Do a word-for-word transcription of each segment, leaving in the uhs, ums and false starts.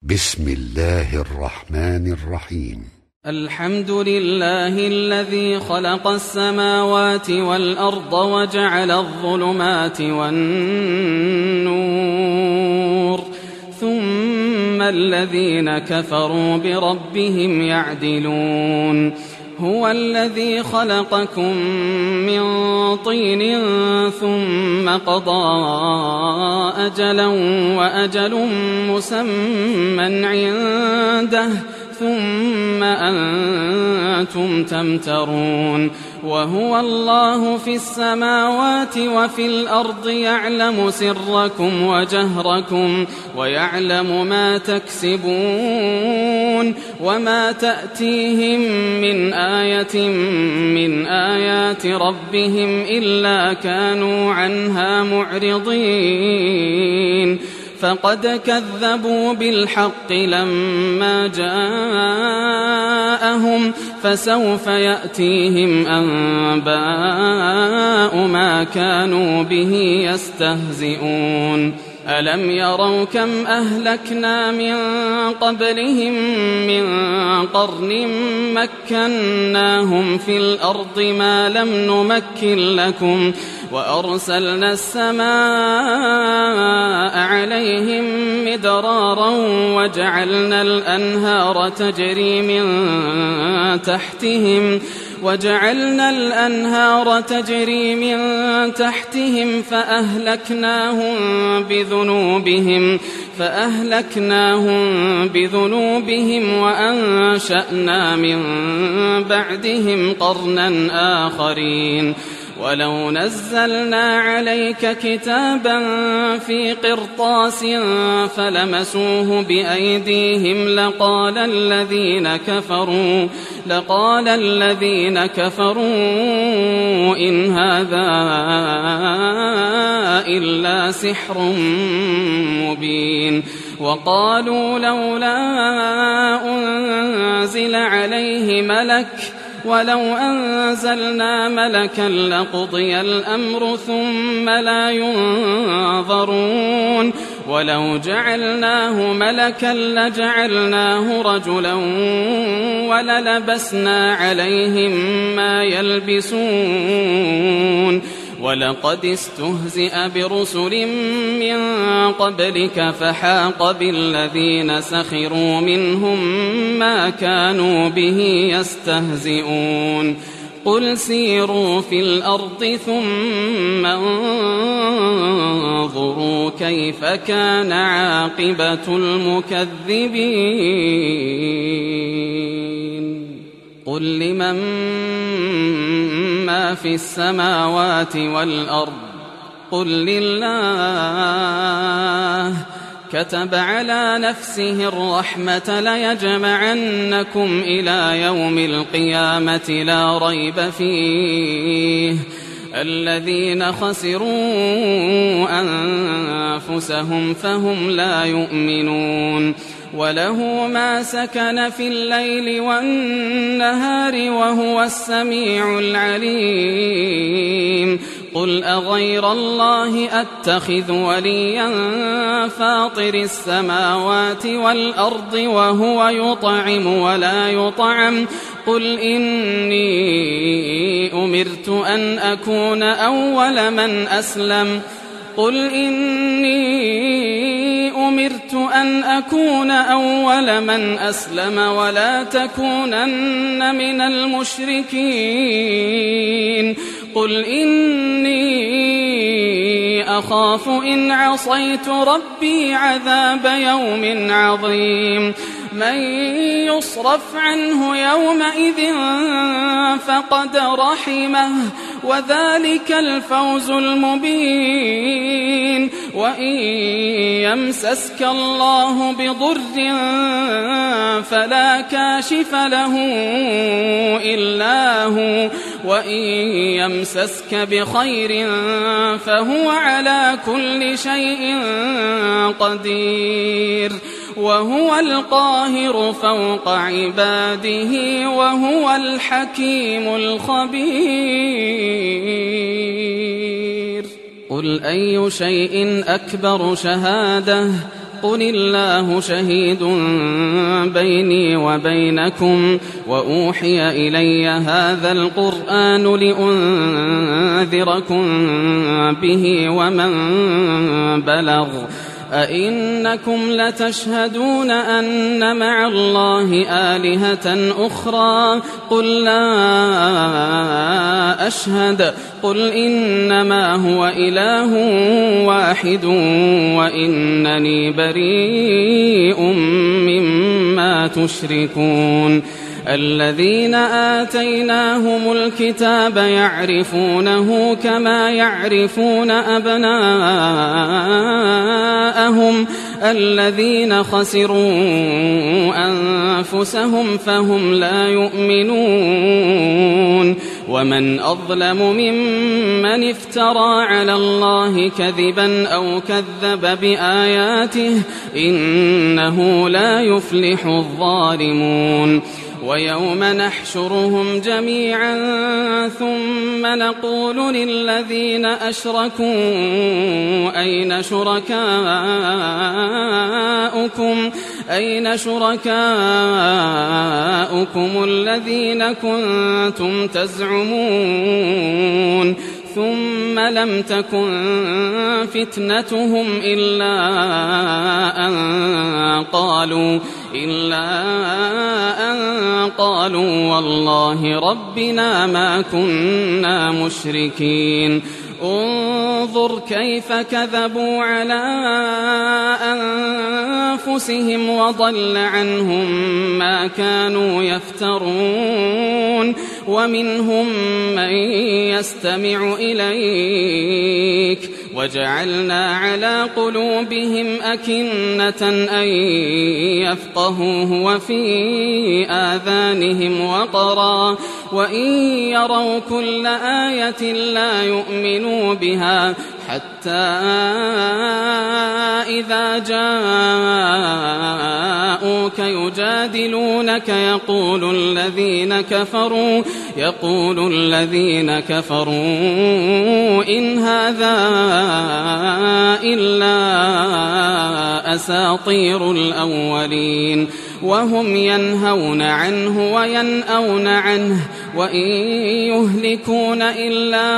بسم الله الرحمن الرحيم. الحمد لله الذي خلق السماوات والأرض وجعل الظلمات والنور ثم الذين كفروا بربهم يعدلون. هو الذي خلقكم من طين ثم قضى أجلا وأجل مسمى عنده ثم أنتم تمترون. وهو الله في السماوات وفي الأرض يعلم سركم وجهركم ويعلم ما تكسبون وما تأتيهم من آية من آيات ربهم إلا كانوا عنها معرضين. فقد كذبوا بالحق لما جاءهم فسوف يأتيهم أنباء ما كانوا به يستهزئون. ألم يروا كم أهلكنا من قبلهم من قرن مكناهم في الأرض ما لم نمكن لكم وأرسلنا السماء عليهم مدرارا وجعلنا الأنهار تجري من تحتهم وجعلنا الأنهار تجري من تحتهم فأهلكناهم بذنوبهم فأهلكناهم بذنوبهم وأنشأنا من بعدهم قرنا آخرين. ولو نزلنا عليك كتابا في قرطاس فلمسوه بأيديهم لقال الذين كفروا لقال الذين كفروا إن هذا إلا سحر مبين. وقالوا لولا أنزل عليه ملك ولو أنزلنا ملكا لقضي الأمر ثم لا ينظرون. ولو جعلناه ملكا لجعلناه رجلا وللبسنا عليهم ما يلبسون. ولقد استهزئ برسل من قبلك فحاق بالذين سخروا منهم ما كانوا به يستهزئون. قل سيروا في الأرض ثم انظروا كيف كان عاقبة المكذبين. قل لمن ما في السماوات والأرض قل لله كتب على نفسه الرحمة ليجمعنكم إلى يوم القيامة لا ريب فيه الذين خسروا أنفسهم فهم لا يؤمنون. وله ما سكن في الليل والنهار وهو السميع العليم. قل أغير الله أتخذ وليا فاطر السماوات والأرض وهو يطعم ولا يطعم قل إني أمرت أن أكون أول من أسلم قل إني أمرت أن أكون أول من أسلم ولا تكونن من المشركين. قل إني أخاف إن عصيت ربي عذاب يوم عظيم. من يصرف عنه يومئذ فقد رحمه وذلك الفوز المبين. وإن يمسسك الله بضر فلا كاشف له إلا هو وإن يمسسك بخير فهو على كل شيء قدير. وهو القاهر فوق عباده وهو الحكيم الخبير. قل أي شيء أكبر شهادة قل الله شهيد بيني وبينكم وأوحي إلي هذا القرآن لأنذركم به ومن بلغ أئنكم لتشهدون أن مع الله آلهة أخرى قل لا أشهد قل إنما هو إله واحد وإنني بريء مما تشركون الذين آتيناهم الكتاب يعرفونه كما يعرفون أبناءهم الذين خسروا أنفسهم فهم لا يؤمنون ومن أظلم ممن افترى على الله كذبا أو كذب بآياته إنه لا يفلح الظالمون ويوم نحشرهم جميعا ثم نقول للذين أشركوا أين شركاؤكم أين شركاؤكم الذين كنتم تزعمون ثم لم تكن فتنتهم إلا أن قالوا إلا أن قالوا والله ربنا ما كنا مشركين انظر كيف كذبوا على أنفسهم وضل عنهم ما كانوا يفترون ومنهم من يستمع إليك وجعلنا على قلوبهم أكنة أن يفقهوه وفي آذانهم وقرا وإن يروا كل آية لا يؤمنوا بها حتى إذا جاءوك يجادلونك يقول الذين كفروا يقول الذين كفروا إن هذا إلا أساطير الأولين وهم ينهون عنه وينأون عنه وإن يهلكون إلا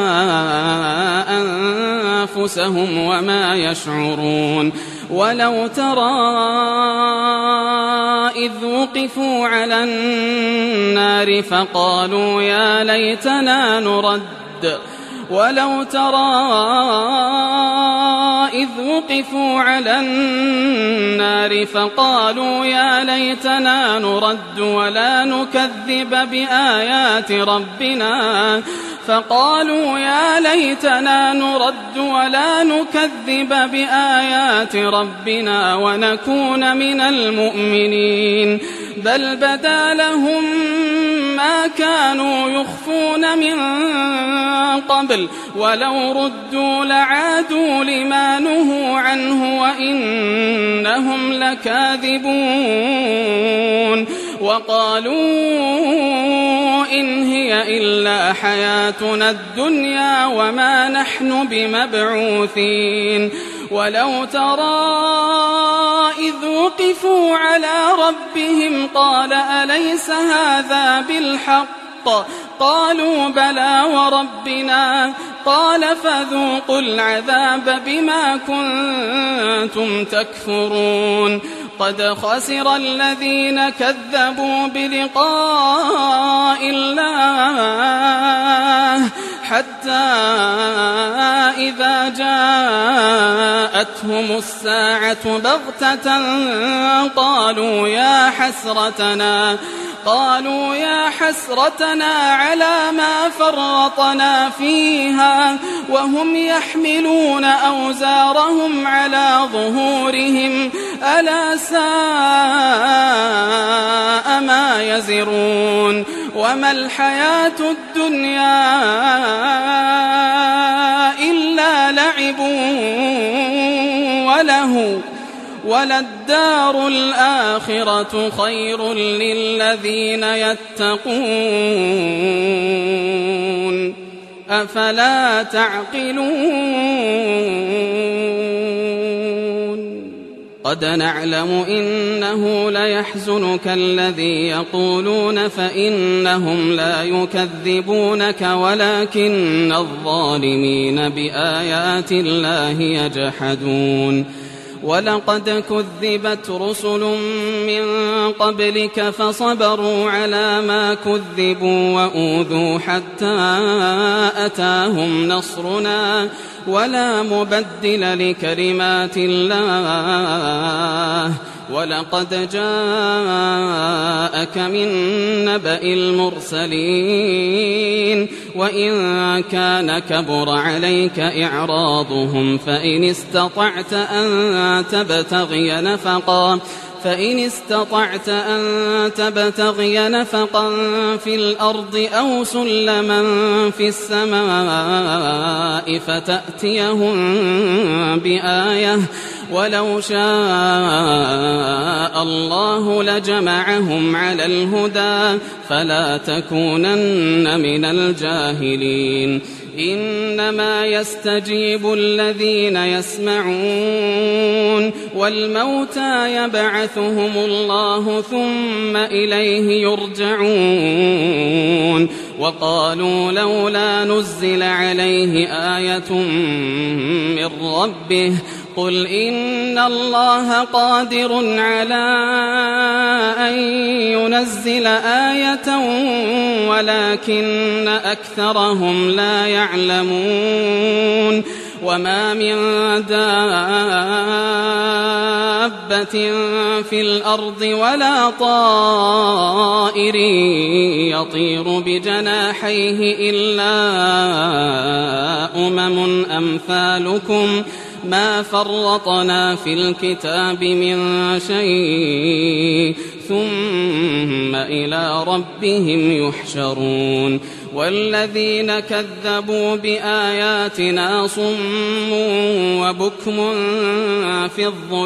أنفسهم وما يشعرون ولو ترى إذ وقفوا على النار فقالوا يا ليتنا نرد ولو ترى إذ وقفوا على النار فقالوا يا ليتنا نرد ولا نكذب بآيات ربنا فقالوا يا ليتنا نرد ولا نكذب بآيات ربنا ونكون من المؤمنين بل بدا لهم ما كانوا يخفون من قبل ولو ردوا لعادوا لما نهوا عنه وإنهم لكاذبون وقالوا إن هي إلا حياتنا الدنيا وما نحن بمبعوثين ولو ترى إذ وقفوا على ربهم قال أليس هذا بالحق قالوا بلى وربنا قال فذوقوا العذاب بما كنتم تكفرون قد خسر الذين كذبوا بلقاء الله حتى إذا جاءتهم الساعة بغتة قالوا يا حسرتنا قالوا يا حسرتنا على ما فرطنا فيها وهم يحملون أوزارهم على ظهورهم ألا ساء ما يزرون وما الحياة الدنيا إلا لعب وله وللدار الآخرة خير للذين يتقون أفلا تعقلون قد نعلم إنه ليحزنك الذي يقولون فإنهم لا يكذبونك ولكن الظالمين بآيات الله يجحدون ولقد كذبت رسل من قبلك فصبروا على ما كذبوا وأوذوا حتى أتاهم نصرنا ولا مبدل لكلمات الله ولقد جاءك من نبأ المرسلين وإن كان كبر عليك إعراضهم فإن استطعت أن تبتغي نفقا فإن استطعت أن تبتغي نفقا في الأرض أو سلما في السماء فتأتيهم بآية ولو شاء الله لجمعهم على الهدى فلا تكونن من الجاهلين إنما يستجيب الذين يسمعون والموتى يبعثهم الله ثم إليه يرجعون وقالوا لولا نزل عليه آية من ربه قل إن الله قادر على أن ينزل آية ولكن أكثرهم لا يعلمون وما من دابة في الأرض ولا طائر يطير بجناحيه إلا أمم أمثالكم ما فرطنا في الكتاب من شيء ثم إلى ربهم يحشرون والذين كذبوا بآياتنا صم وبكم في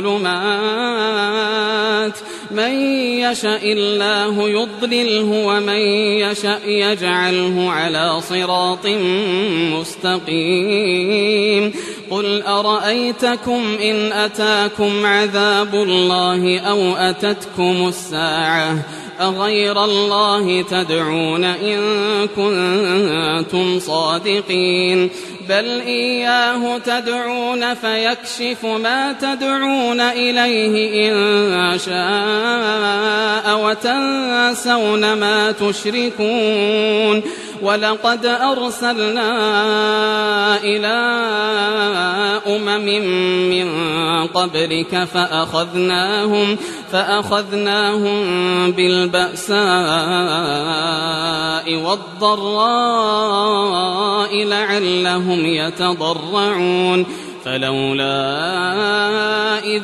الظلمات من يشاء الله يضلله ومن يشاء يجعله على صراط مستقيم قل أرأيتكم إن أتاكم عذاب الله أو أتتكم الساعة أغير الله تدعون إن كنتم صادقين بل إياه تدعون فيكشف ما تدعون إليه إن شاء وتنسون ما تشركون ولقد أرسلنا إلى أمم من قبلك فأخذناهم فأخذناهم بالبأساء والضراء لعلهم يتضرعون فلولا إذ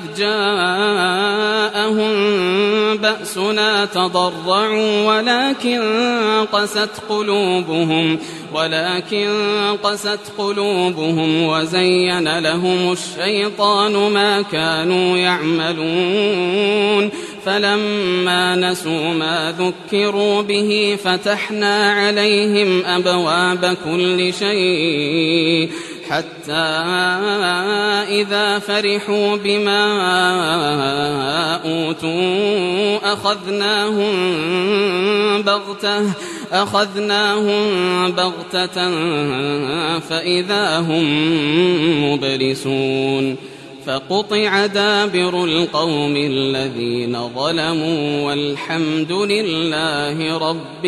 جاءهم بأسنا تضرعوا ولكن قست قلوبهم ولكن قست قلوبهم وزين لهم الشيطان ما كانوا يعملون فلما نسوا ما ذكروا به فتحنا عليهم أبواب كل شيء حتى إذا فرحوا بما أوتوا أخذناهم بغتة أخذناهم بغتة فإذا هم مبلسون فقطع دابر القوم الذين ظلموا والحمد لله رب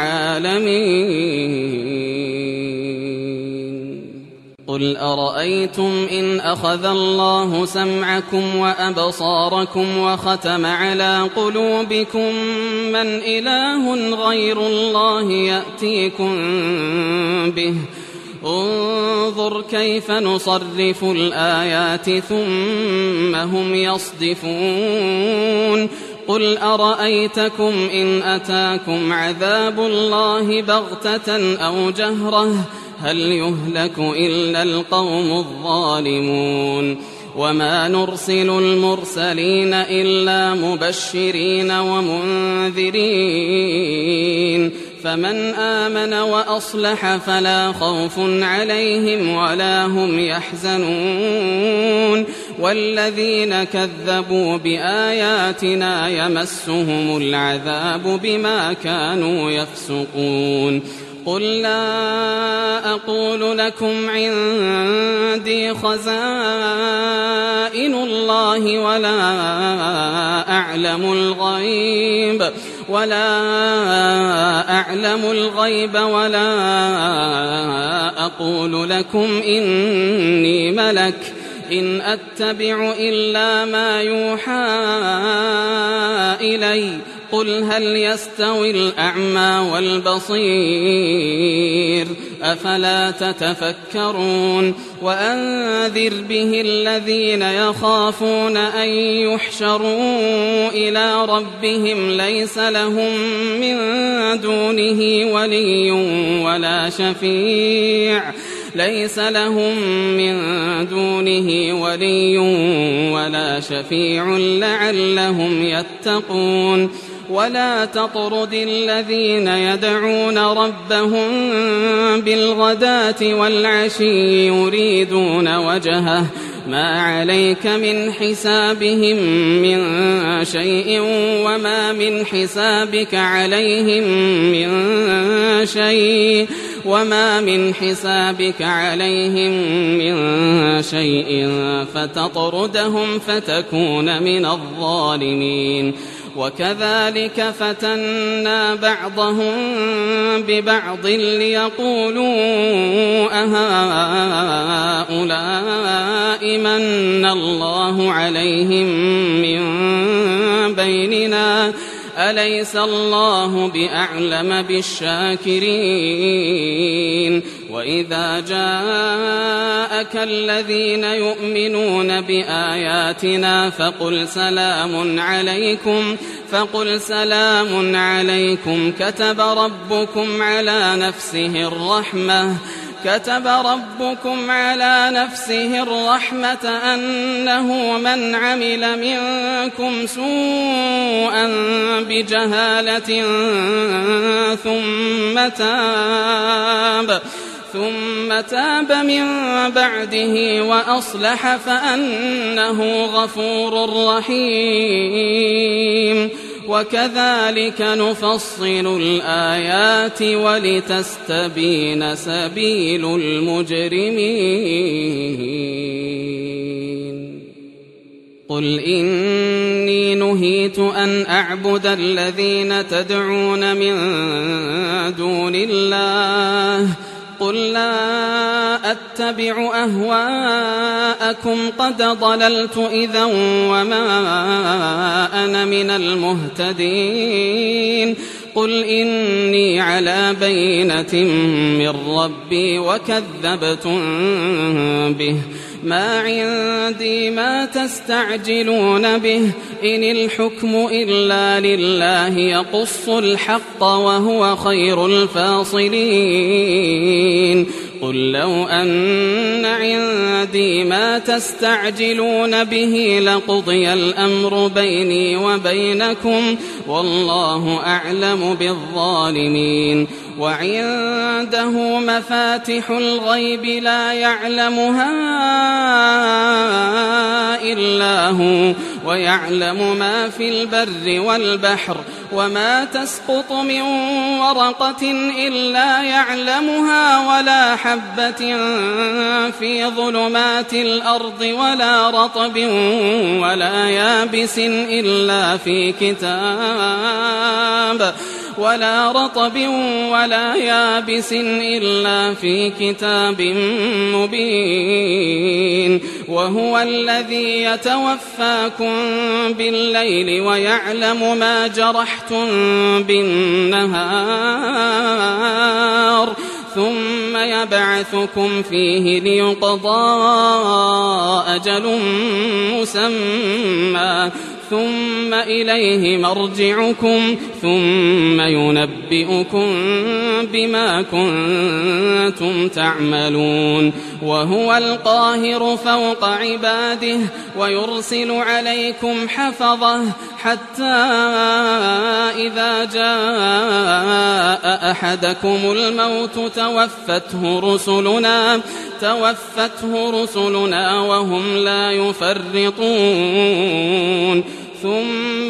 العالمين قل أرأيتم إن أخذ الله سمعكم وأبصاركم وختم على قلوبكم من إله غير الله يأتيكم به انظر كيف نصرف الآيات ثم هم يصدفون قل أرأيتكم إن أتاكم عذاب الله بغتة أو جهرة هل يهلك إلا القوم الظالمون وما نرسل المرسلين إلا مبشرين ومنذرين فمن آمن وأصلح فلا خوف عليهم ولا هم يحزنون والذين كذبوا بآياتنا يمسهم العذاب بما كانوا يفسقون قل لا أقول لكم عندي خزائن الله ولا أعلم الغيب ولا أعلم الغيب ولا أقول لكم إني ملك إن أتبع إلا ما يوحى إلي قل هل يستوي الأعمى والبصير أفلا تتفكرون وأنذر به الذين يخافون أن يحشروا إلى ربهم ليس لهم من دونه ولي ولا شفيع ليس لهم من دونه ولي ولا شفيع لعلهم يتقون ولا تطرد الذين يدعون ربهم بالغداة والعشي يريدون وجهه ما عليك من حسابهم من شيء وما من حسابك عليهم من شيء وما من حسابك عليهم من شيء فتطردهم فتكون من الظالمين وكذلك فتنا بعضهم ببعض ليقولوا أهؤلاء من الله عليهم من بيننا أليس الله بأعلم بالشاكرين وإذا جاءك الذين يؤمنون بآياتنا فقل سلام عليكم فقل سلام عليكم كتب ربكم على نفسه الرحمة كتب ربكم على نفسه الرحمة أنه من عمل منكم سوءا بجهالة ثم تاب ثم تاب من بعده وأصلح فأنه غفور رحيم وكذلك نفصل الآيات ولتستبين سبيل المجرمين قل إني نهيت أن أعبد الذين تدعون من دون الله قل لا أتبع أهواءكم قد ضللت إذا وما أنا من المهتدين قل إني على بينة من ربي وكذبتم به ما عندي ما تستعجلون به إن الحكم إلا لله يقص الحق وهو خير الفاصلين قل لو أن عندي ما تستعجلون به لقضي الأمر بيني وبينكم والله أعلم بالظالمين وعنده مفاتح الغيب لا يعلمها إلا هو ويعلم ما في البر والبحر وما تسقط من ورقة إلا يعلمها ولا حبة في ظلمات الأرض ولا رطب ولا يابس إلا في كتاب ولا رطب ولا يابس إلا في كتاب مبين وهو الذي يتوفاكم بالليل ويعلم ما جرحتم بالنهار ثم يبعثكم فيه ليقضى أجل مسمى ثم إليه مرجعكم ثم ينبئكم بما كنتم تعملون وهو القاهر فوق عباده ويرسل عليكم حفظه حتى إذا جاء أحدكم الموت توفته رسلنا توفته رسلنا وهم لا يفرطون ثم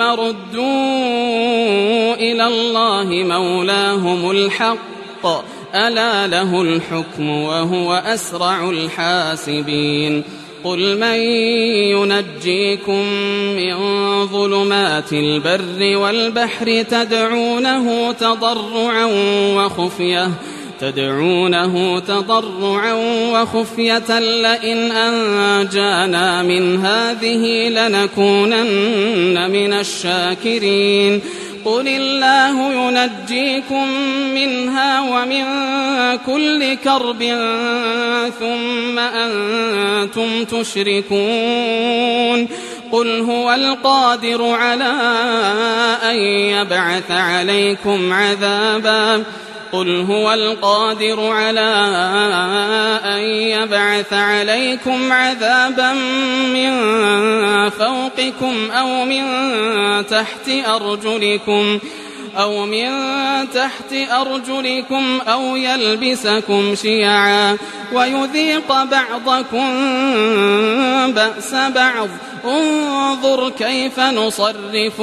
ردوا إلى الله مولاهم الحق ألا له الحكم وهو أسرع الحاسبين قل من ينجيكم من ظلمات البر والبحر تدعونه تضرعا وخفية تدعونه تضرعا وخفية لئن أنجانا من هذه لنكونن من الشاكرين قل الله ينجيكم منها ومن كل كرب ثم أنتم تشركون قل هو القادر على أن يبعث عليكم عذابا قل هو القادر على أن يبعث عليكم عذابا من فوقكم أو من تحت أرجلكم أو من تحت أرجلكم أو يلبسكم شيعا ويذيق بعضكم بأس بعض انظر كيف نصرف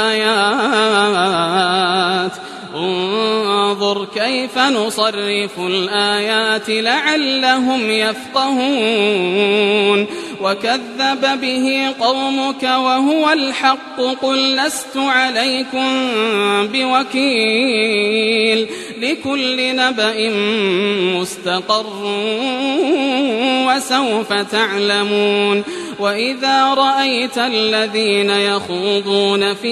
الآيات انظر كيف نصرف الآيات لعلهم يفقهون وكذب به قومك وهو الحق قل لست عليكم بوكيل لكل نبأ مستقر وسوف تعلمون وإذا رأيت الذين يخوضون في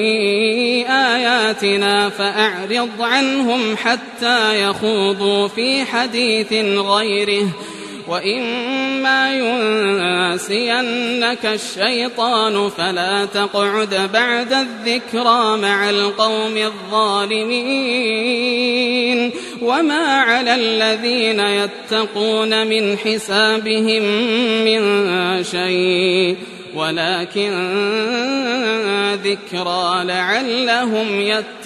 آياتنا فأعرض عنهم حتى يخوضوا في حديث غيره وإما ينسينك الشيطان فلا تقعد بعد الذكرى مع القوم الظالمين وما على الذين يتقون من حسابهم من شيء ولكن ذكرى لعلهم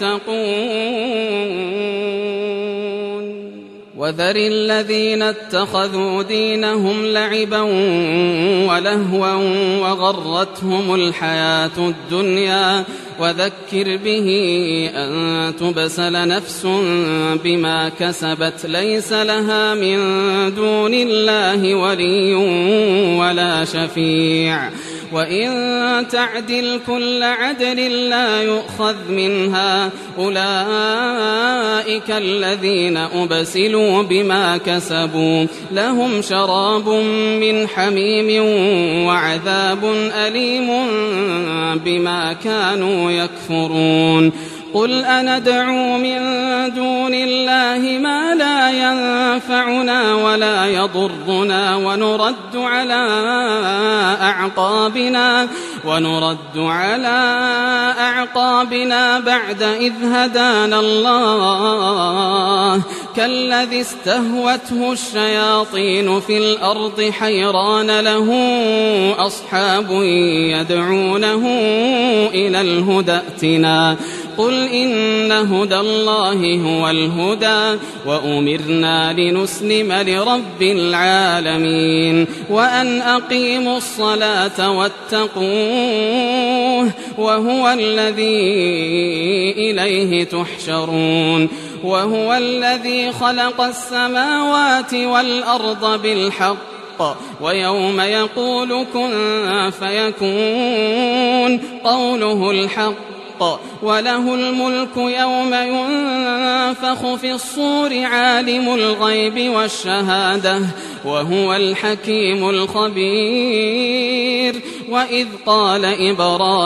يتقون وذر الذين اتخذوا دينهم لعبا ولهوا وغرتهم الحياة الدنيا وذكر به أن تبسل نفس بما كسبت ليس لها من دون الله ولي ولا شفيع وإن تعدل كل عدل لا يؤخذ منها أولئك الذين أبسلوا بما كسبوا لهم شراب من حميم وعذاب أليم بما كانوا يكفرون قل أندعو من دون الله ما لا ينفعنا ولا يضرنا ونرد على أعقابنا ونرد على أعقابنا بعد إذ هدانا الله كالذي استهوته الشياطين في الأرض حيران له أصحاب يدعونه إلى الهدى ائتنا قل إن هدى الله هو الهدى وأمرنا لنسلم لرب العالمين وأن أقيموا الصلاة واتقوه وهو الذي إليه تحشرون وهو الذي خلق السماوات والأرض بالحق ويوم يقول كن فيكون قوله الحق وله الملك يوم ينفخ في الصور عالم الغيب والشهادة وهو الحكيم الخبير وإذ قال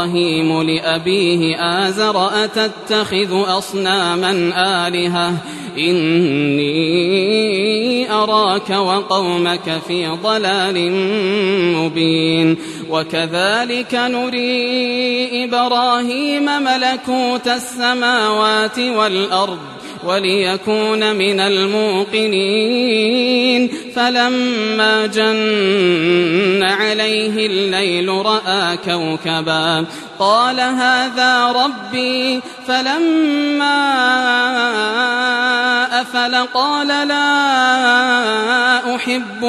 إبراهيم لأبيه آزر أتتخذ أصناما آلهة إني أراك وقومك في ضلال مبين وكذلك نري إبراهيم ملكوت السماوات والأرض وليكون من الموقنين فلما جن عليه الليل رأى كوكبا قال هذا ربي فلما أفل قال لا أحب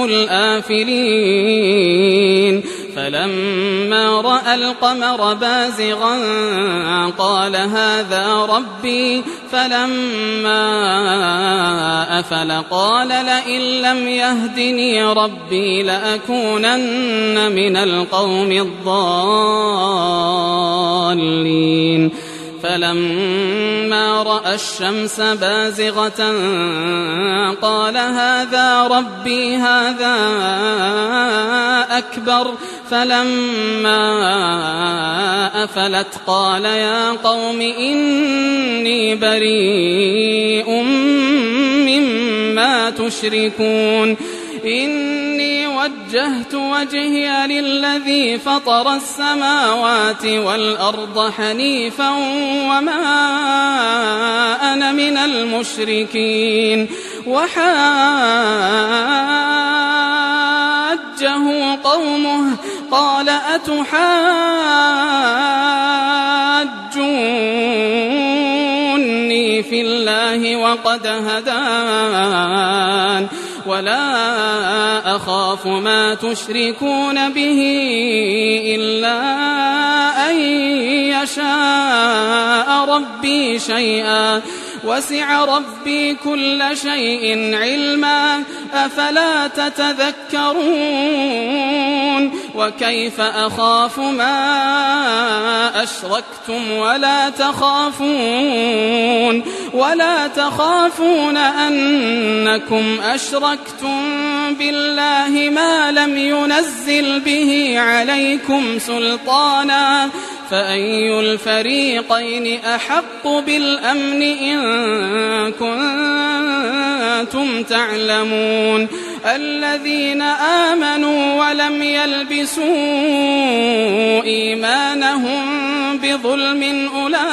الآفلين فلما رأى القمر بازغا قال هذا ربي فلما أفل قال لئن لم يهدني ربي لأكونن من القوم الضالين فلما رأى الشمس بازغة قال هذا ربي هذا أكبر فلما أفلت قال يا قوم إني بريء مما تشركون إني وجهت وجهي للذي فطر السماوات والأرض حنيفا وما أنا من المشركين وحاجه قومه قال أتحاجوني في الله وقد هدان ولا أخاف ما تشركون به إلا أن يشاء ربي شيئا وسع ربي كل شيء علما أفلا تتذكرون وكيف أخاف ما أشركتم ولا تخافون ولا تخافون أنكم أشركتم بالله ما لم ينزل به عليكم سلطانا فأي الفريقين أحق بالأمن إن كنتم تعلمون الذين آمنوا ولم يلبسوا إيمانهم بظلم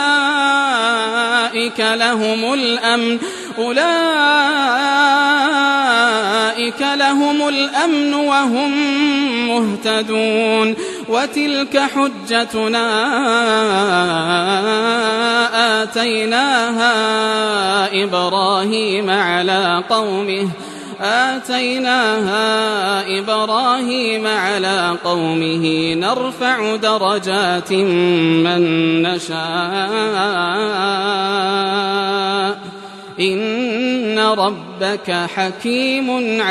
أولئك لهم الأمن أولئك لهم الأمن وهم مهتدون وتلك حجتنا آتيناها إبراهيم على قومه آتيناها إبراهيم على قومه نرفع درجات من نشاء إن ربك حكيم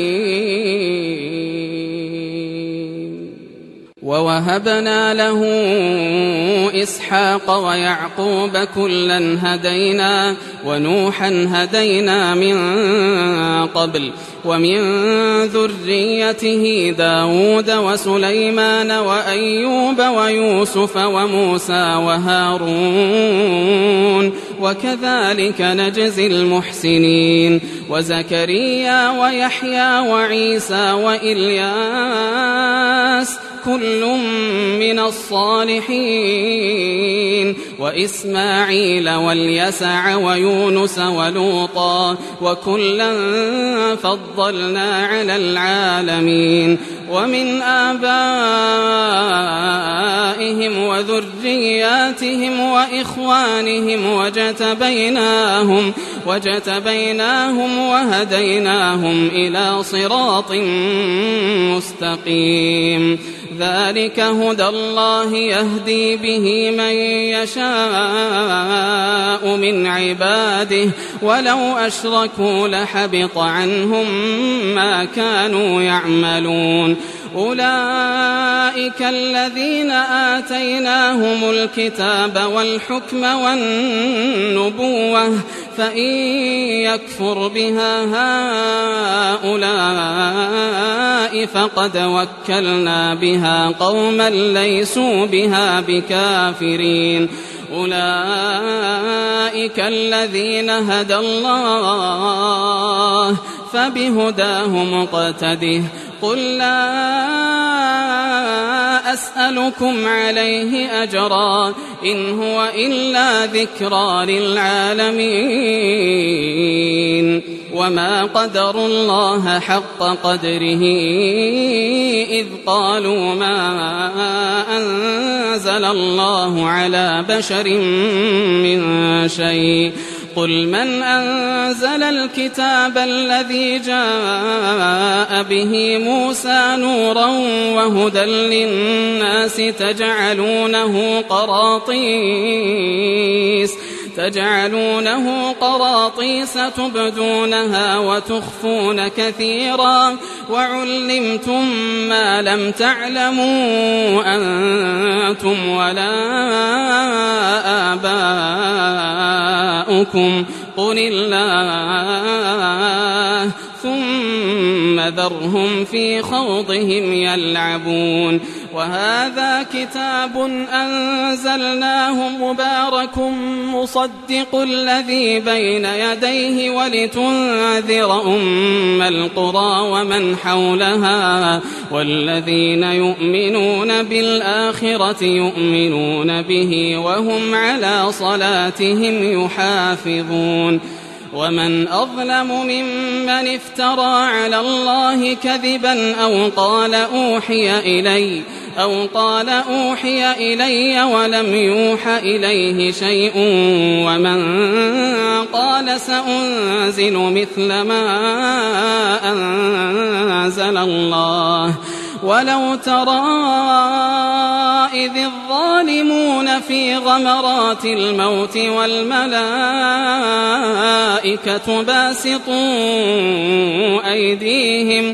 عليم ووهبنا له إسحاق ويعقوب كلا هدينا ونوحا هدينا من قبل ومن ذريته داود وسليمان وأيوب ويوسف وموسى وهارون وكذلك نجزي المحسنين وزكريا ويحيى وعيسى وإلياس كل من الصالحين وإسماعيل واليسع ويونس ولوطا وكلا فضلنا على العالمين ومن آبائهم وذرياتهم وإخوانهم وجتبيناهم وجتبيناهم وهديناهم إلى صراط مستقيم ذلك هدى الله يهدي به من يشاء من عباده ولو أشركوا لحبط عنهم ما كانوا يعملون أولئك الذين آتيناهم الكتاب والحكم والنبوة فإن يكفر بها هؤلاء فقد وكلنا بها قوما ليسوا بها بكافرين أولئك الذين هدى الله فبهداه مقتده قل لا أسألكم عليه أجرا إن هو إلا ذكرى للعالمين وما قدروا الله حق قدره إذ قالوا ما أنزل الله على بشر من شيء قل من أنزل الكتاب الذي جاء به موسى نورا وهدى للناس تجعلونه قراطيس تجعلونه قراطيس تبدونها وتخفون كثيرا وعلمتم ما لم تعلموا أنتم ولا آباؤكم قل الله ثم ذرهم في خوضهم يلعبون وهذا كتاب أنزلناه مبارك مصدق الذي بين يديه ولتنذر أم القرى ومن حولها والذين يؤمنون بالآخرة يؤمنون به وهم على صلاتهم يحافظون ومن أظلم ممن افترى على الله كذبا أو قال أوحي إلي أو قال أوحي إلي ولم يوح إليه شيء ومن قال سأنزل مثل ما أنزل الله ولو ترى إذ الظالمون في غمرات الموت والملائكة باسطوا أيديهم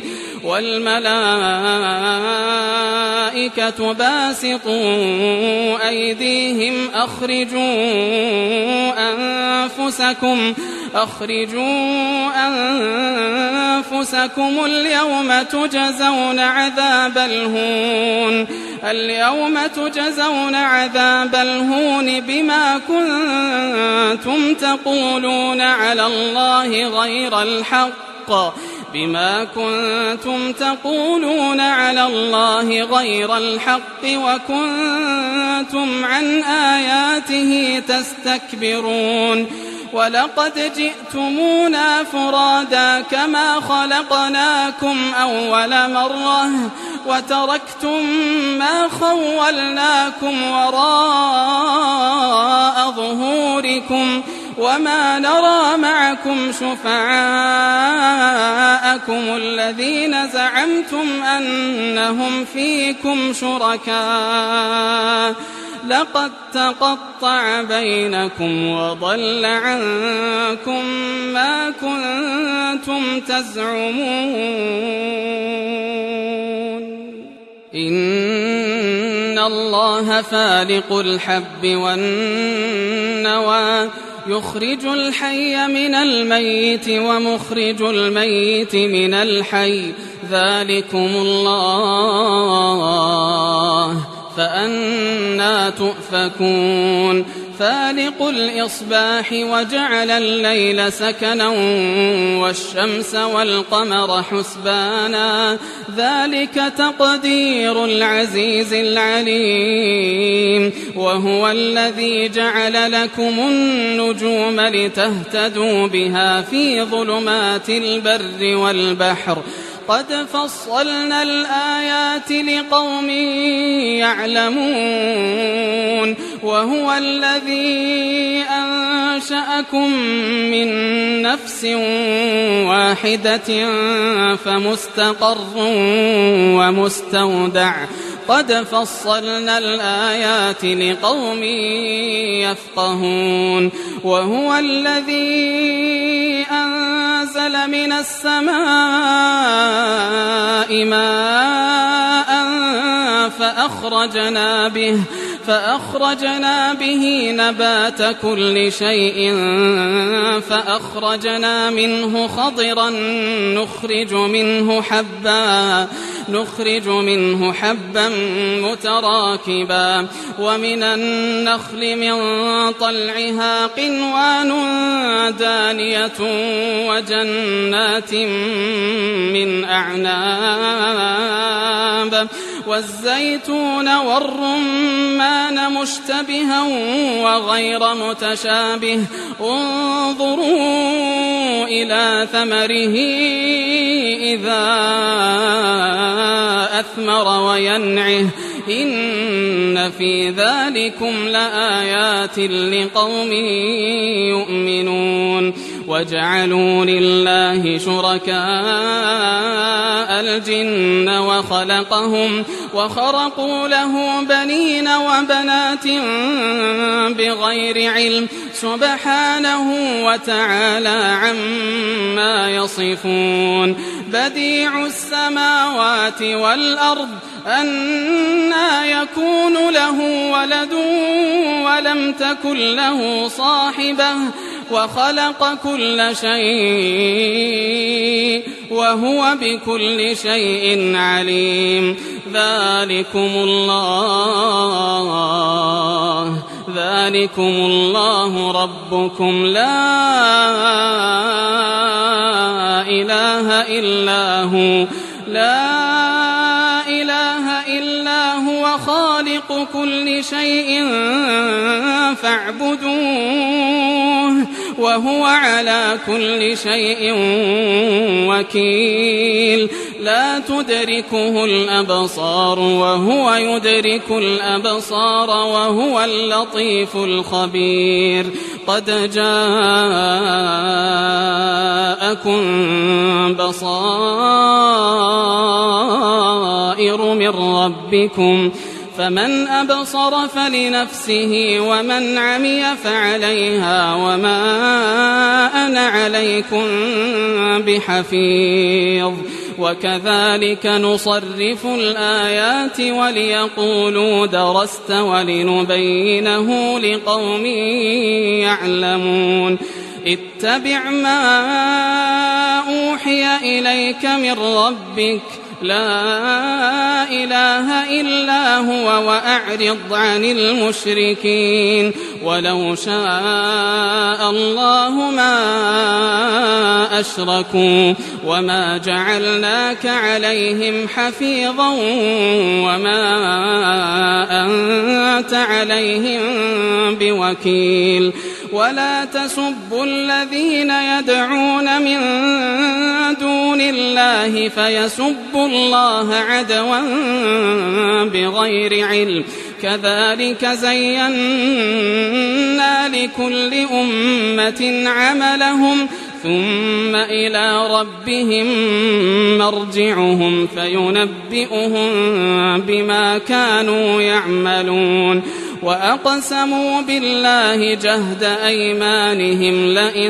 والملائكة باسطوا أيديهم أخرجوا أنفسكم أخرجوا أنفسكم اليوم تجزون عذاب الهون اليوم تجزون عذاب الهون بما كنتم تقولون على الله غير الحق بما كنتم تقولون على الله غير الحق وكنتم عن آياته تستكبرون ولقد جئتمونا فرادا كما خلقناكم أول مرة وتركتم ما خولناكم وراء ظهوركم وما نرى معكم شفعاءكم الذين زعمتم أنهم فيكم شركاء لقد تقطع بينكم وضل عنكم ما كنتم تزعمون إن الله فالق الحب والنوى يخرج الحي من الميت ومخرج الميت من الحي ذلكم الله فأنى تؤفكون فالق الإصباح وجعل الليل سكنا والشمس والقمر حسبانا ذلك تقدير العزيز العليم وهو الذي جعل لكم النجوم لتهتدوا بها في ظلمات البر والبحر قد فصلنا الآيات لقوم يعلمون وهو الذي أنشأكم من نفس واحدة فمستقر ومستودع قد فصلنا الآيات لقوم يفقهون وهو الذي أنزل من السماء ماء فأخرجنا به فأخرجنا به نبات كل شيء فأخرجنا منه خضرا نخرج منه حبا نخرج منه حبا متراكبا ومن النخل من طلعها قنوان دانية وجنات من أعناب والزيتون والرمان مشتبها وغير متشابه انظروا إلى ثمره إذا أثمر وينعه إن في ذلكم لآيات لقوم يؤمنون وجعلوا لله شركاء الجن وخلقهم وخرقوا له بنين وبنات بغير علم سبحانه وتعالى عما يصفون بديع السماوات والأرض أنى يكون له ولد ولم تكن له صاحبة وخلق كل شيء وهو بكل شيء عليم ذلكم الله ذلكم الله ربكم لا إله إلا هو لا إله إلا هو خالق كل شيء فاعبدوه وهو على كل شيء وكيل لا تدركه الأبصار وهو يدرك الأبصار وهو اللطيف الخبير قد جاءكم بصائر من ربكم فمن أبصر فلنفسه ومن عمي فعليها وما أنا عليكم بحفيظ وكذلك نصرف الآيات وليقولوا درست ولنبينه لقوم يعلمون اتبع ما أوحي إليك من ربك لا إله إلا هو وأعرض عن المشركين ولو شاء الله ما أشركوا وما جعلناك عليهم حفيظا وما أنت عليهم بوكيل ولا تسبوا الذين يدعون من دون الله فيسبوا الله عدوا بغير علم كذلك زينا لكل أمة عملهم ثم إلى ربهم مرجعهم فينبئهم بما كانوا يعملون وأقسموا بالله جهد أيمانهم لئن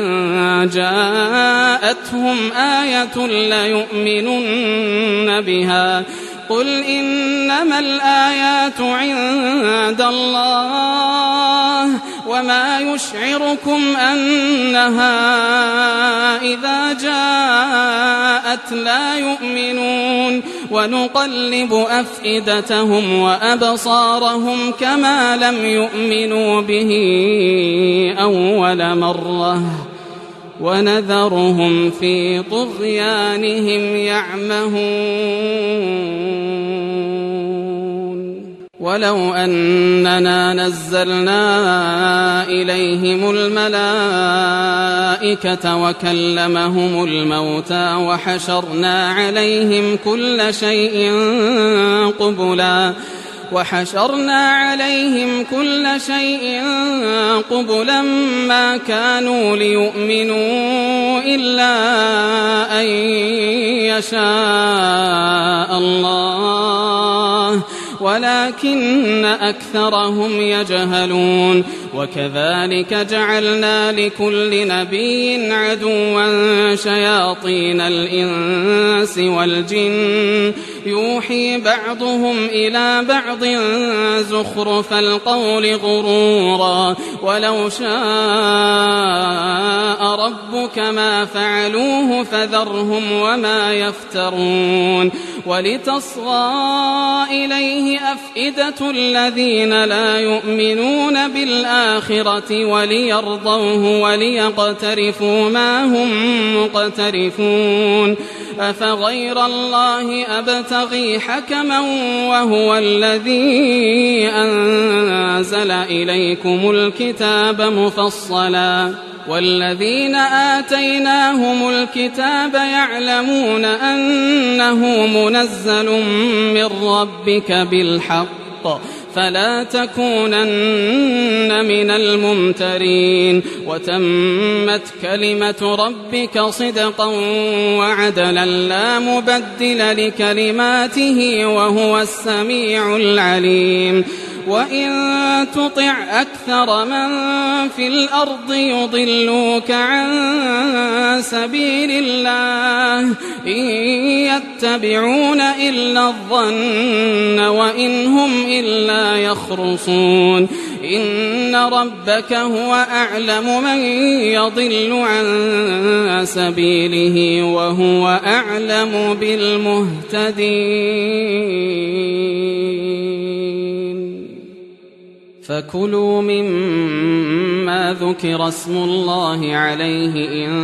جاءتهم آية ليؤمنن بها قل إنما الآيات عند الله وما يشعركم أنها إذا جاءت لا يؤمنون ونقلب أفئدتهم وأبصارهم كما لم يؤمنوا به أول مرة ونذرهم في طغيانهم يعمهون ولو أننا نزلنا إليهم الملائكة وكلمهم الموتى وحشرنا عليهم كل شيء قبلا وحشرنا عليهم كل شيء قبلا ما كانوا ليؤمنوا إلا أن يشاء الله ولكن أكثرهم يجهلون وكذلك جعلنا لكل نبي عدوا شياطين الإنس والجن يوحي بعضهم إلى بعض زخرف القول غرورا ولو شاء ربك ما فعلوه فذرهم وما يفترون ولتصغى إليه أفئدة الذين لا يؤمنون بالآخرة وليرضوه وليقترفوا ما هم مقترفون أفغير الله أبتغي حكما وهو الذي أنزل إليكم الكتاب مفصلا والذين آتيناهم الكتاب يعلمون أنه منزل من ربك بالحق فلا تكونن من الممترين وتمت كلمة ربك صدقا وعدلا لا مبدل لكلماته وهو السميع العليم وإن تطع أكثر من في الأرض يضلوك عن سبيل الله إن يتبعون إلا الظن وإن هم إلا يخرصون إن ربك هو أعلم من يضل عن سبيله وهو أعلم بالمهتدين فكلوا مما ذكر اسم الله عليه إن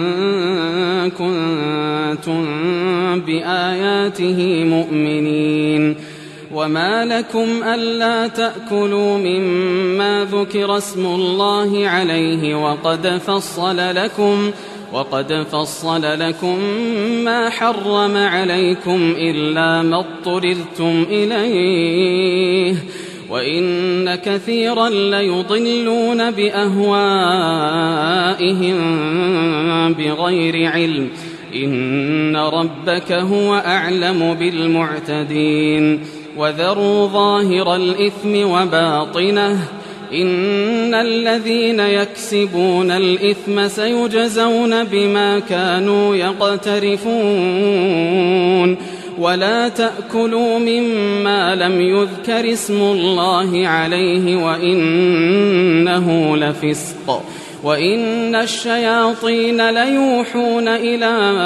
كنتم بآياته مؤمنين وما لكم ألا تأكلوا مما ذكر اسم الله عليه وقد فصل لكم وقد فصل لكم ما حرم عليكم إلا ما اضطررتم إليه وإن كثيرا ليضلون بأهوائهم بغير علم إن ربك هو أعلم بالمعتدين وذروا ظاهر الإثم وباطنه إن الذين يكسبون الإثم سيجزون بما كانوا يقترفون ولا تأكلوا مما لم يذكر اسم الله عليه وإنه لفسق وإن الشياطين ليوحون إلى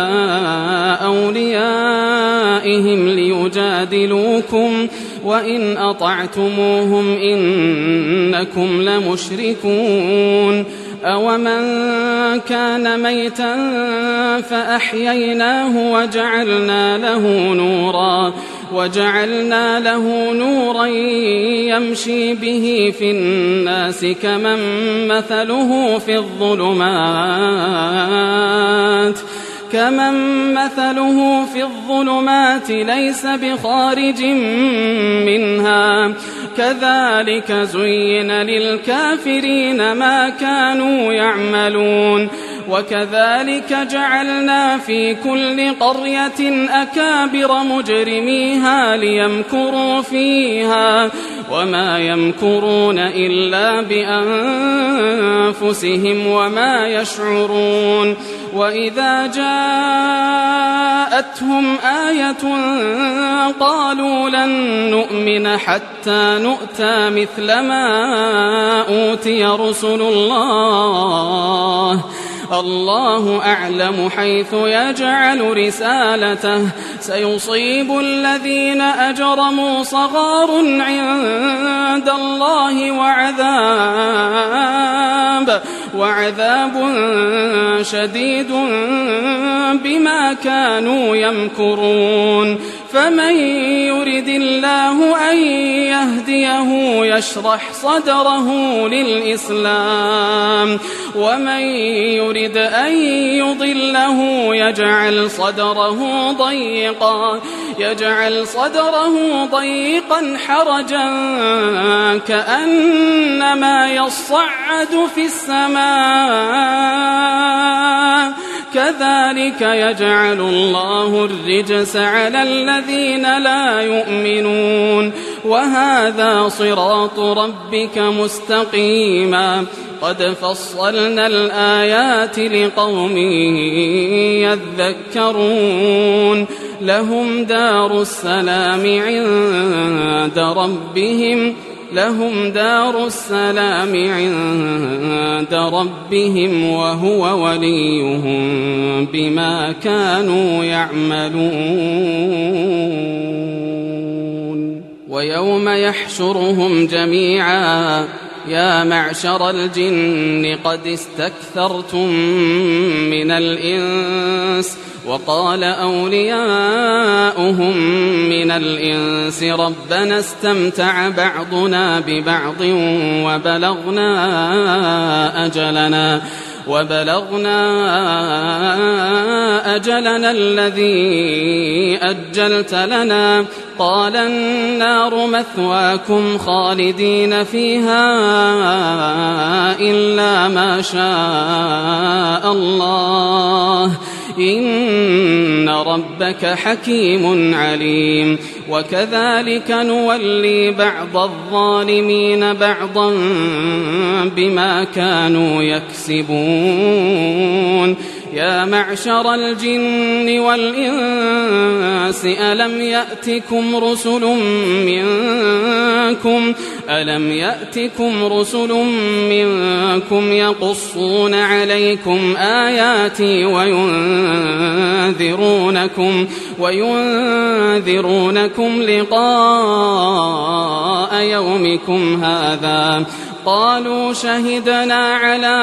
أوليائهم ليجادلوكم وإن أطعتموهم إنكم لمشركون أومن كان ميتا فأحييناه وجعلنا له نورا وجعلنا له نورا يمشي به في الناس كمن مثله في الظلمات كمن مثله في الظلمات ليس بخارج منها كذلك زين للكافرين ما كانوا يعملون وكذلك جعلنا في كل قرية أكابر مجرميها ليمكروا فيها وما يمكرون إلا بأنفسهم وما يشعرون وإذا جاءتهم آية قالوا لن نؤمن حتى نؤتى مثل ما أوتي رسل الله الله أعلم حيث يجعل رسالته سيصيب الذين أجرموا صغار عند الله وعذاب وعذاب شديد بما كانوا يمكرون فمن يرد الله أن يهديه يشرح صدره للإسلام ومن يرد أن يضله يجعل صدره ضيقا يجعل صدره ضيقا حرجا كأنما يصعد في السماء كذلك يجعل الله الرجس على الذين لا يؤمنون وهذا صراط ربك مستقيما قد فصلنا الآيات لقوم يذكرون لهم دار السلام عند ربهم لهم دار السلام عند ربهم وهو وليهم بما كانوا يعملون ويوم يحشرهم جميعا يا معشر الجن قد استكثرتم من الإنس وقال أولياؤهم من الإنس ربنا استمتع بعضنا ببعض وبلغنا أجلنا وبلغنا أجلنا الذي أجلت لنا قال النار مثواكم خالدين فيها إلا ما شاء الله إن ربك حكيم عليم وكذلك نولي بعض الظالمين بعضا بما كانوا يكسبون يا معشر الجن والإنس ألم يأتكم رسل منكم ألم يأتكم رسل منكم يقصون عليكم آياتي وينذرونكم وينذرونكم لقاء يومكم هذا قالوا شهدنا على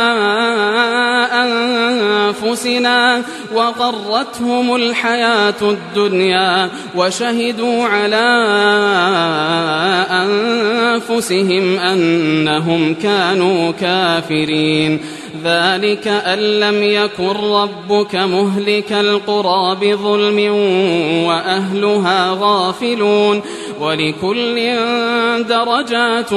أنفسنا وغرتهم الحياة الدنيا وشهدوا على أنفسهم أنهم كانوا كافرين ذلك أن لم يكن ربك مهلك القرى بظلم وأهلها غافلون ولكل درجات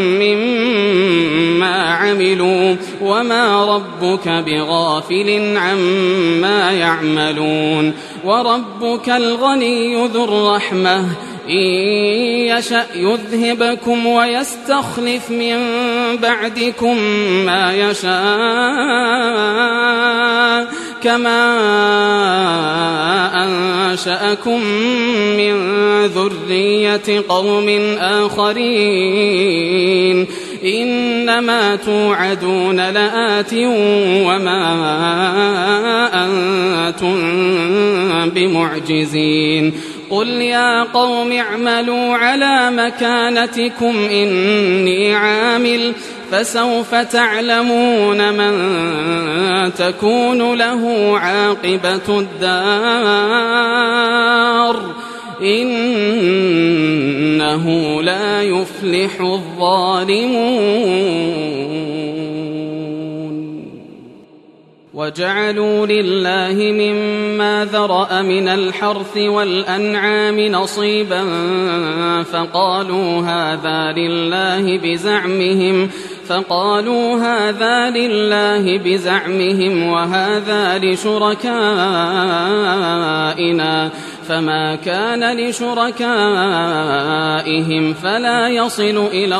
مما عملوا وما ربك بغافل عما يعملون وربك الغني ذو الرحمة إن يشأ يذهبكم ويستخلف من بعدكم ما يشاء كما أنشأكم من ذرية قوم آخرين إنما توعدون لآت وما أنتم بمعجزين قل يا قوم اعملوا على مكانتكم إني عامل فسوف تعلمون من تكون له عاقبة الدار إنه لا يفلح الظالمون وجعلوا لله مما ذرأ من الحرث والأنعام نصيبا فقالوا هذا لله بزعمهم فقالوا هذا لله بزعمهم وهذا لشركائنا فما كان لشركائهم فلا يصل إلى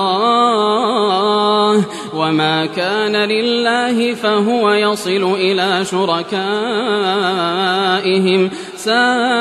الله وما كان لله فهو يصل إلى شركائهم ساء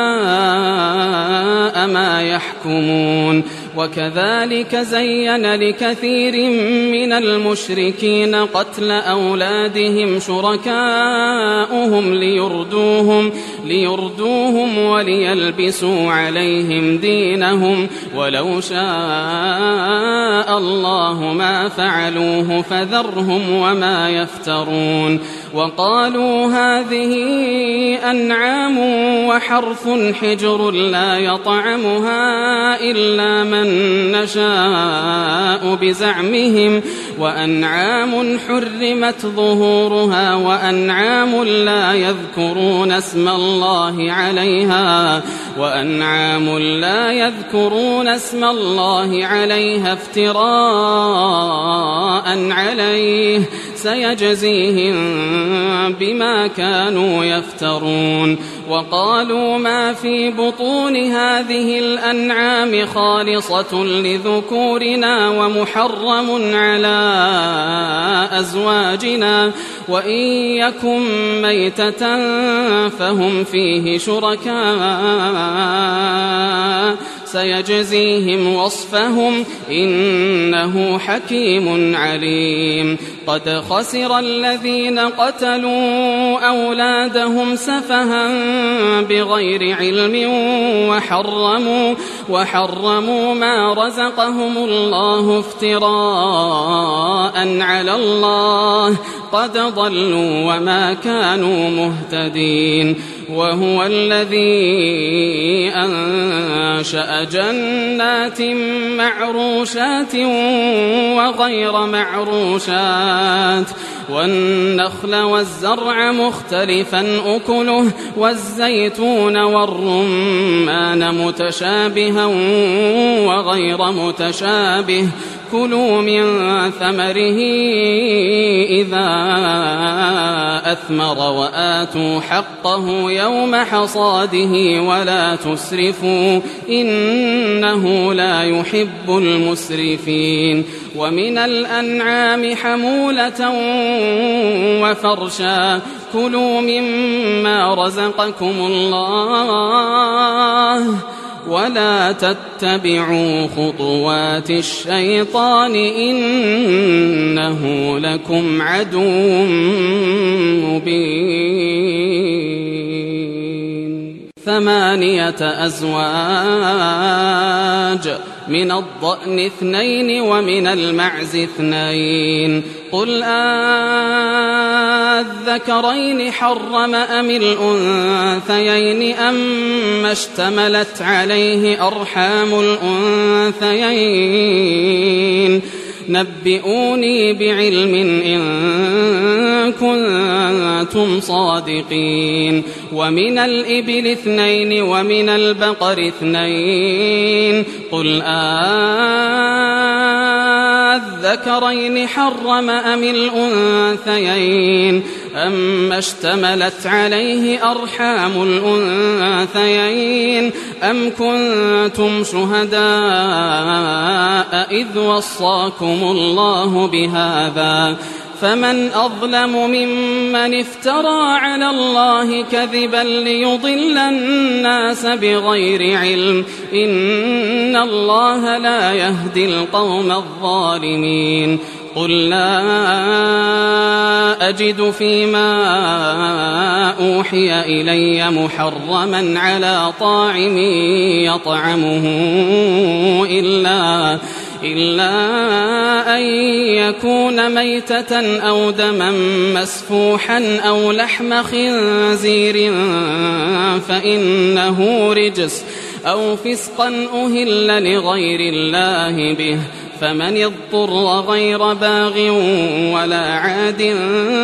ما يحكمون وكذلك زين لكثير من المشركين قتل أولادهم شركاؤهم ليردوهم, ليردوهم وليلبسوا عليهم دينهم ولو شاء الله ما فعلوه فذرهم وما يفترون وقالوا هذه أنعام وحرث حجر لا يطعمها إلا من نشاء بزعمهم وأنعام حرمت ظهورها وأنعام لا يذكرون اسم الله عليها وأنعام لا يذكرون اسم الله عليها افتراء عليه سيجزيهم بما كانوا يفترون. وقالوا ما في بطون هذه الأنعام خالصة لذكورنا ومحرم على أزواجنا وإن يكن ميتة فهم فيه شركاء سيجزيهم وصفهم إنه حكيم عليم. قد خسر الذين قتلوا أولادهم سفها بغير علم وحرموا, وحرموا ما رزقهم الله افتراء على الله قد ضلوا وما كانوا مهتدين. وهو الذي أنشأ جنات معروشات وغير معروشات والنخل والزرع مختلفا أكله والزيتون والرمان متشابها وغير متشابه كلوا من ثمره إذا أثمر وآتوا حقه يوم حصاده ولا تسرفوا إنه لا يحب المسرفين. ومن الأنعام حمولة وفرشا كلوا مما رزقكم الله ولا تتبعوا خطوات الشيطان إنه لكم عدو مبين. ثمانية أزواج من الضأن اثنين ومن المعز اثنين قل أذكرين حرم أم الأنثيين أما اشتملت عليه أرحام الأنثيين نبئوني بعلم إن كنتم صادقين. ومن الإبل اثنين ومن البقر اثنين قل أذكرين حرم أم الأنثيين أما اشتملت عليه أرحام الأنثيين أم كنتم شهداء إذ وصاكم الله بهذا فمن أظلم ممن افترى على الله كذبا ليضل الناس بغير علم إن الله لا يهدي القوم الظالمين. قل لا أجد فيما أوحي إلي محرما على طاعم يطعمه إلا إلا أن يكون ميتة أو دما مسفوحا أو لحم خنزير فإنه رجس أو فسقا أهل لغير الله به فمن اضطر غير باغ ولا عاد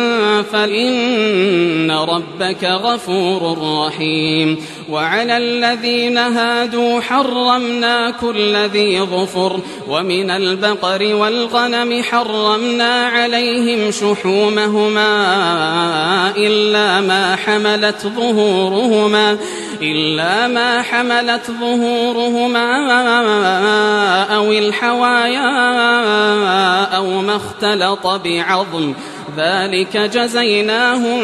فإن ربك غفور رحيم. وعلى الذين هادوا حرمنا كل ذي ظفر ومن البقر والغنم حرمنا عليهم شحومهما إلا ما حملت ظهورهما إلا ما حملت ظهورهما أو الحوايا أو ما اختلط بعظم ذلك جزيناهم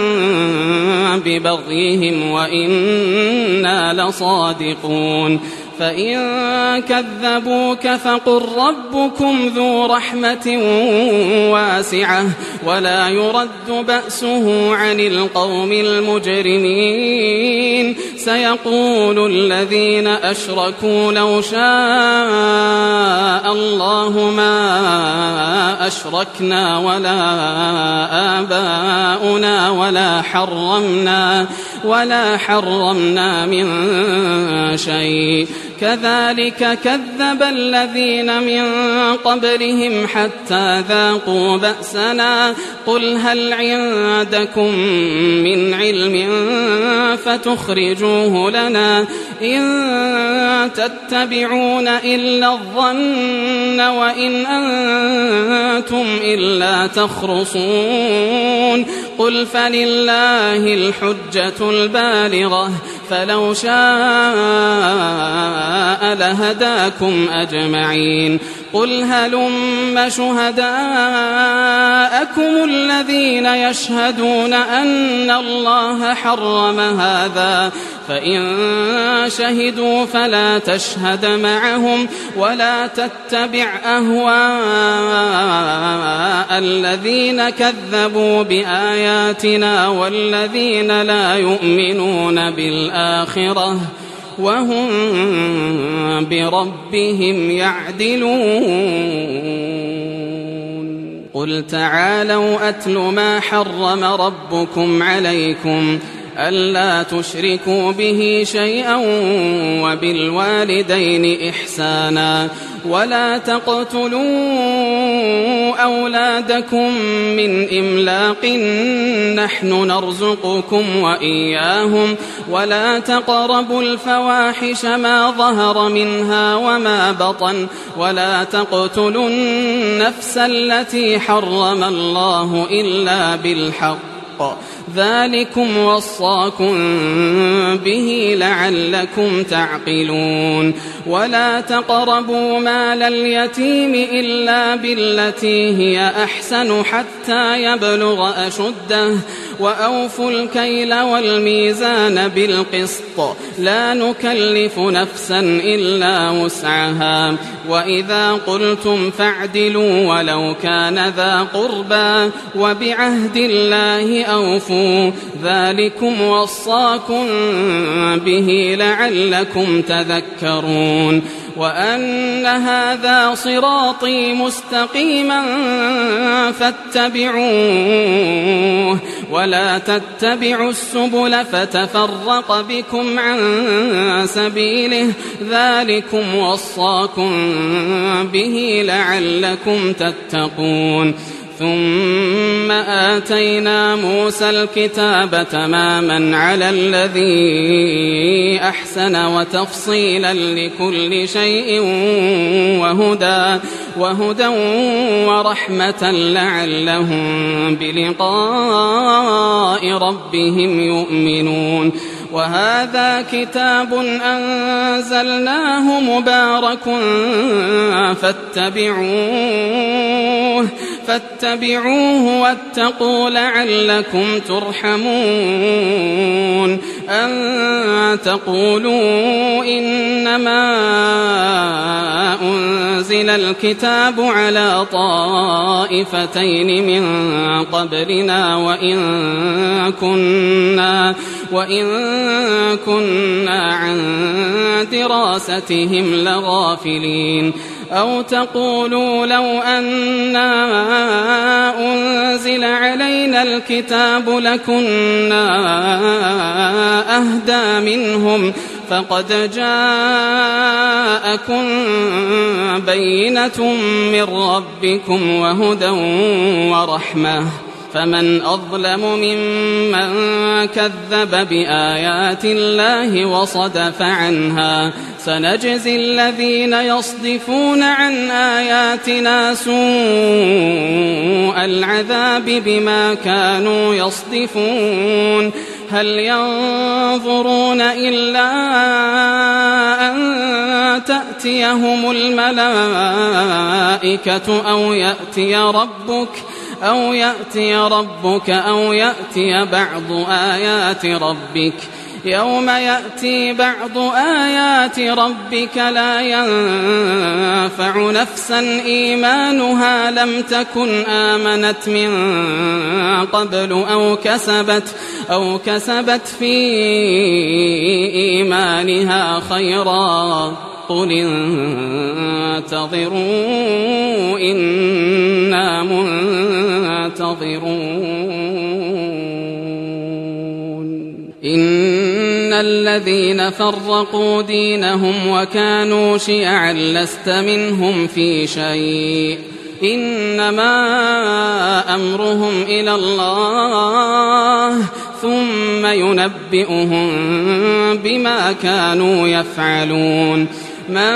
ببغيهم وإنا لصادقون. فإن كذبوك فقل ربكم ذو رحمة واسعة ولا يرد بأسه عن القوم المجرمين. سيقول الذين أشركوا لو شاء الله ما أشركنا ولا آباؤنا ولا حرمنا ولا حرمنا من شيء كذلك كذب الذين من قبلهم حتى ذاقوا بأسنا قل هل عندكم من علم فتخرجوه لنا إن تتبعون إلا الظن وإن أنتم إلا تخرصون قل فلله الحجة البالغة فلو شاء لهداكم أجمعين قل هلم شهداءكم الذين يشهدون أن الله حرم هذا فإن شهدوا فلا تشهد معهم ولا تتبع أهواء الذين كذبوا بآياتنا والذين لا يؤمنون بالآخرة وهم بربهم يعدلون قل تعالوا أتل ما حرم ربكم عليكم ألا تشركوا به شيئا وبالوالدين إحسانا ولا تقتلوا أولادكم من إملاق نحن نرزقكم وإياهم ولا تقربوا الفواحش ما ظهر منها وما بطن ولا تقتلوا النفس التي حرم الله إلا بالحق ذلكم وصاكم به لعلكم تعقلون ولا تقربوا مال اليتيم إلا بالتي هي أحسن حتى يبلغ أشده وأوفوا الكيل والميزان بالقسط لا نكلف نفسا إلا وسعها وإذا قلتم فاعدلوا ولو كان ذا قربى وبعهد الله أوفوا ذلكم وصاكم به لعلكم تذكرون وأن هذا صراطي مستقيما فاتبعوه ولا تتبعوا السبل فتفرق بكم عن سبيله ذلكم وصاكم به لعلكم تتقون ثم آتينا موسى الكتاب تماما على الذي أحسن وتفصيلا لكل شيء وهدى, وهدى ورحمة لعلهم بلقاء ربهم يؤمنون وهذا كتاب أنزلناه مبارك فاتبعوه فاتبعوه واتقوا لعلكم ترحمون أن تقولوا إنما أنزل الكتاب على طائفتين من قبلنا وإن كنا وإن كنا عن دراستهم لغافلين أو تقولوا لو أنا أنزل علينا الكتاب لكنا أهدى منهم فقد جاءكم بينة من ربكم وهدى ورحمة فمن أظلم ممن كذب بآيات الله وصدف عنها سنجزي الذين يصدفون عن آياتنا سوء العذاب بما كانوا يصدفون هل ينظرون إلا أن تأتيهم الملائكة أو يأتي ربك أو يأتي ربك أو يأتي بعض آيات ربك يوم يأتي بعض آيات ربك لا ينفع نفسا إيمانها لم تكن آمنت من قبل أو كسبت أو كسبت في إيمانها خيرا قل انتظروا إنا منتظرون إن الذين فرقوا دينهم وكانوا شيعا لست منهم في شيء إنما أمرهم إلى الله ثم ينبئهم بما كانوا يفعلون من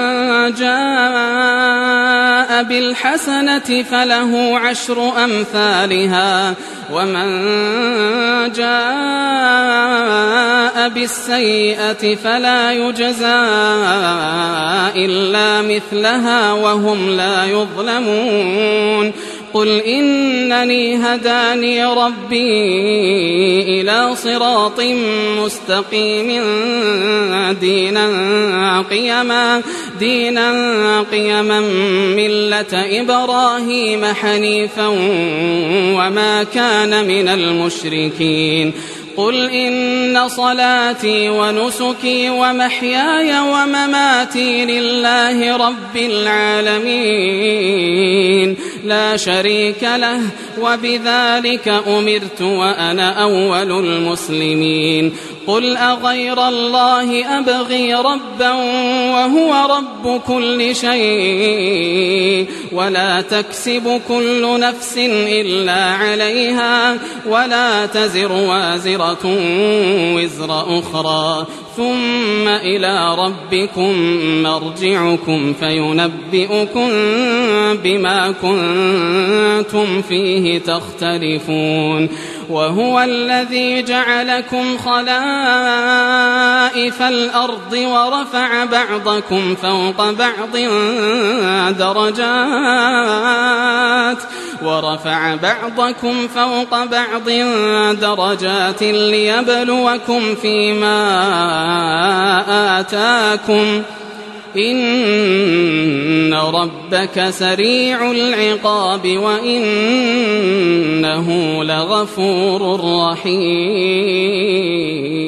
جاء بالحسنة فله عشر أمثالها ومن جاء بالسيئة فلا يجزى إلا مثلها وهم لا يظلمون قل إنني هداني ربي إلى صراط مستقيم دينا قيما دينا قيما ملة إبراهيم حنيفا وما كان من المشركين قل إن صلاتي ونسكي ومحياي ومماتي لله رب العالمين لا شريك له وبذلك أمرت وأنا أول المسلمين قل أغير الله أبغي ربا وهو رب كل شيء ولا تكسب كل نفس إلا عليها ولا تزر وازرة وزر أخرى ثم إلى ربكم مرجعكم فينبئكم بما كنتم فيه تختلفون وهو الذي جعلكم خلائف الأرض ورفع بعضكم فوق بعض درجات ورفع بعضكم فوق بعض درجات ليبلوكم فيما آتاكم إن ربك سريع العقاب وإنه لغفور رحيم.